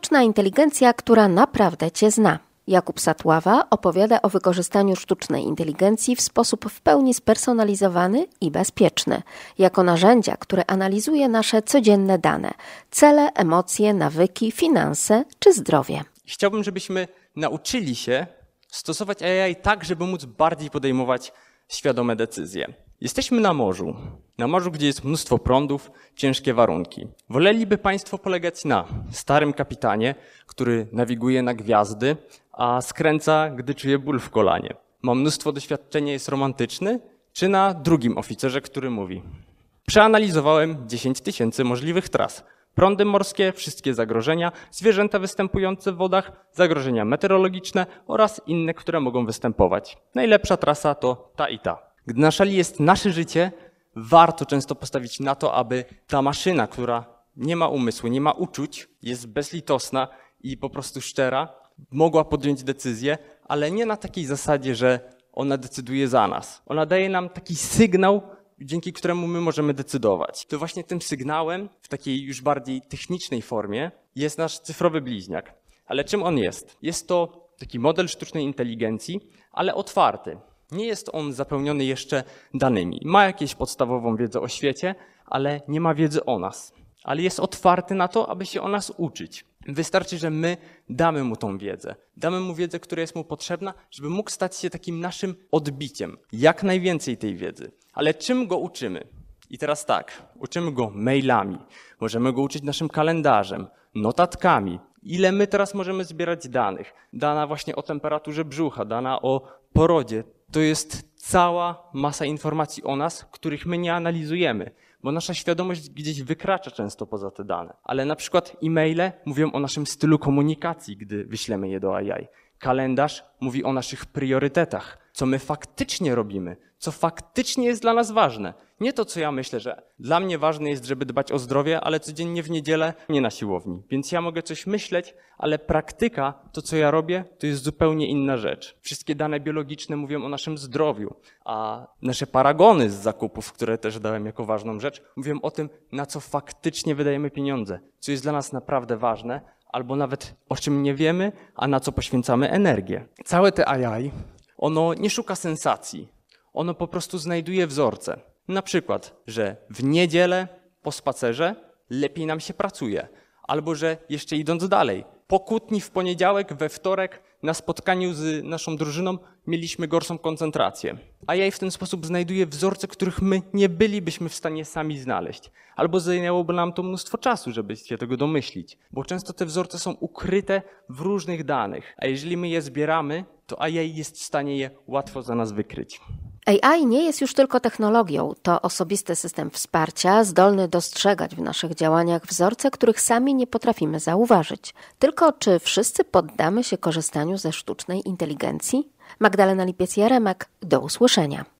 Sztuczna inteligencja, która naprawdę Cię zna. Jakub Satława opowiada o wykorzystaniu sztucznej inteligencji w sposób w pełni spersonalizowany i bezpieczny, jako narzędzia, które analizuje nasze codzienne dane, cele, emocje, nawyki, finanse czy zdrowie. Chciałbym, żebyśmy nauczyli się stosować AI tak, żeby móc bardziej podejmować świadome decyzje. Jesteśmy na morzu, gdzie jest mnóstwo prądów, ciężkie warunki. Woleliby Państwo polegać na starym kapitanie, który nawiguje na gwiazdy, a skręca, gdy czuje ból w kolanie. Ma mnóstwo doświadczenia, jest romantyczny, czy na drugim oficerze, który mówi: przeanalizowałem 10 000 możliwych tras. Prądy morskie, wszystkie zagrożenia, zwierzęta występujące w wodach, zagrożenia meteorologiczne oraz inne, które mogą występować. Najlepsza trasa to ta i ta. Gdy na szali jest nasze życie, warto często postawić na to, aby ta maszyna, która nie ma umysłu, nie ma uczuć, jest bezlitosna i po prostu szczera, mogła podjąć decyzję, ale nie na takiej zasadzie, że ona decyduje za nas. Ona daje nam taki sygnał, dzięki któremu my możemy decydować. To właśnie tym sygnałem, w takiej już bardziej technicznej formie, jest nasz cyfrowy bliźniak. Ale czym on jest? Jest to taki model sztucznej inteligencji, ale otwarty. Nie jest on zapełniony jeszcze danymi. Ma jakąś podstawową wiedzę o świecie, ale nie ma wiedzy o nas. Ale jest otwarty na to, aby się o nas uczyć. Wystarczy, że my damy mu tą wiedzę. Damy mu wiedzę, która jest mu potrzebna, żeby mógł stać się takim naszym odbiciem. Jak najwięcej tej wiedzy. Ale czym go uczymy? I teraz tak, uczymy go mailami, możemy go uczyć naszym kalendarzem, notatkami. Ile my teraz możemy zbierać danych? Dana właśnie o temperaturze brzucha, dana o porodzie. To jest cała masa informacji o nas, których my nie analizujemy, bo nasza świadomość gdzieś wykracza często poza te dane. Ale na przykład e-maile mówią o naszym stylu komunikacji, gdy wyślemy je do AI. Kalendarz mówi o naszych priorytetach, co my faktycznie robimy, co faktycznie jest dla nas ważne. Nie to, co ja myślę, że dla mnie ważne jest, żeby dbać o zdrowie, ale codziennie w niedzielę nie na siłowni. Więc ja mogę coś myśleć, ale praktyka, to co ja robię, to jest zupełnie inna rzecz. Wszystkie dane biologiczne mówią o naszym zdrowiu, a nasze paragony z zakupów, które też dałem jako ważną rzecz, mówią o tym, na co faktycznie wydajemy pieniądze, co jest dla nas naprawdę ważne, albo nawet o czym nie wiemy, a na co poświęcamy energię. Całe te AI, ono nie szuka sensacji, ono po prostu znajduje wzorce. Na przykład, że w niedzielę po spacerze lepiej nam się pracuje, albo że jeszcze idąc dalej, po kłótni w poniedziałek, we wtorek na spotkaniu z naszą drużyną mieliśmy gorszą koncentrację. AI w ten sposób znajduje wzorce, których my nie bylibyśmy w stanie sami znaleźć. Albo zajęłoby nam to mnóstwo czasu, żeby się tego domyślić, bo często te wzorce są ukryte w różnych danych, a jeżeli my je zbieramy, to AI jest w stanie je łatwo za nas wykryć. AI nie jest już tylko technologią, to osobisty system wsparcia, zdolny dostrzegać w naszych działaniach wzorce, których sami nie potrafimy zauważyć. Tylko czy wszyscy poddamy się korzystaniu ze sztucznej inteligencji? Magdalena Lipiec-Jaremek, do usłyszenia.